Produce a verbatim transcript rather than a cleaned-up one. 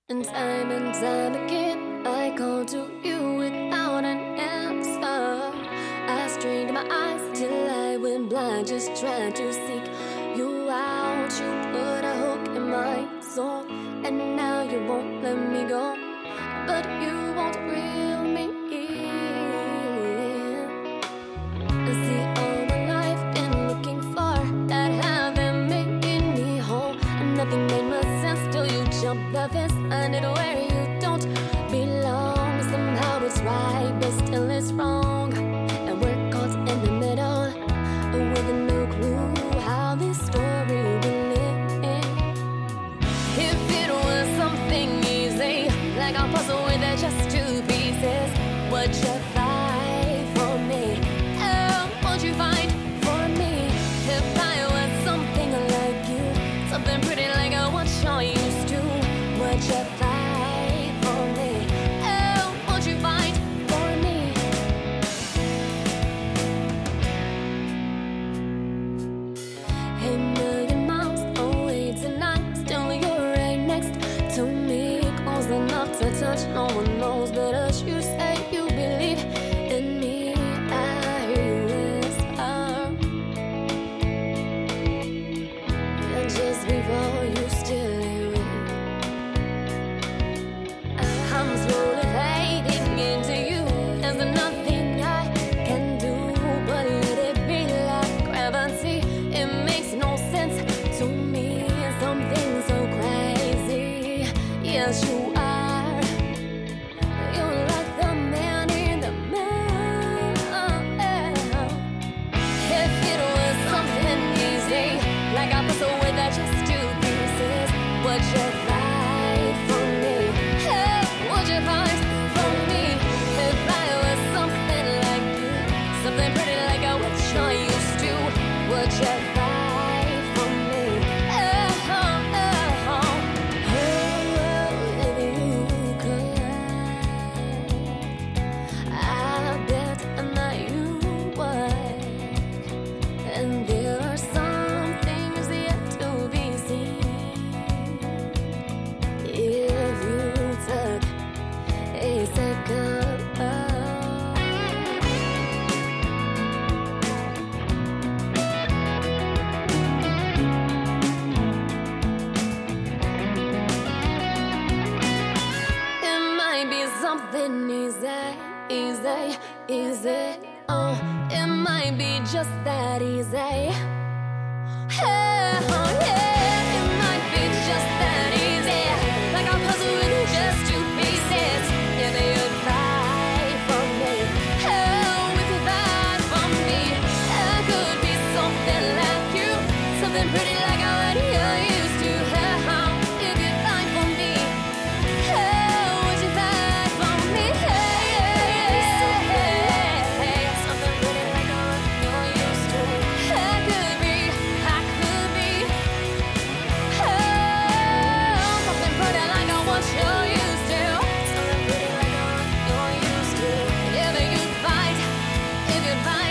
And time and time again, I call to you without an answer. I strained my eyes till I went blind, just trying to seek you out. You put a hook in my soul, and now you won't let me go. But you won't reel me in. I see all my life been looking for that haven't made me whole, and nothing made much sense till you jumped the fence. I need where you don't belong. Somehow it's right, but still it's wrong, and we're caught in the middle with no clue how this story will end. If it was something easy, like a puzzle with just two pieces, would you fight for me? Oh, won't you fight for me? If I was something like you, something pretty like a what you're used to, would you fight for me? Oh, won't you fight for me? A million miles away tonight, still you're right next to me. Close enough to touch, no one knows but us. You say you believe in me, I hear you whisper, and just before you steal away, I'm slowly fading into you. There's nothing I can do but let it be like gravity. It makes no sense to me, something so crazy. Yes, you are. You're like the man in the mirror. If it was something easy, like a puzzle with just two pieces, would you fight for me? Hey, would you fight for me? If I was something like you, something pretty like a what you're used to, would you fight for me? Oh, oh, oh, oh, if you could, I bet that you would. And there are some things yet to be seen. If you took a second, it might be something easy, easy, easy. Oh, it might be just that easy. Hey, oh yeah, it might be just that easy, like a puzzle with just two pieces. If you'd fight for me, oh, if you fight for me, I could be something like you, something pretty like what you're used to. Oh, if you'd fight for me, oh, would you fight for me? Hey, hey, hey, hey, something pretty like what you're used to. I could be, I could be, oh, something pretty like what you're used to, something pretty like what you're used to. If you'd fight, if you'd fight.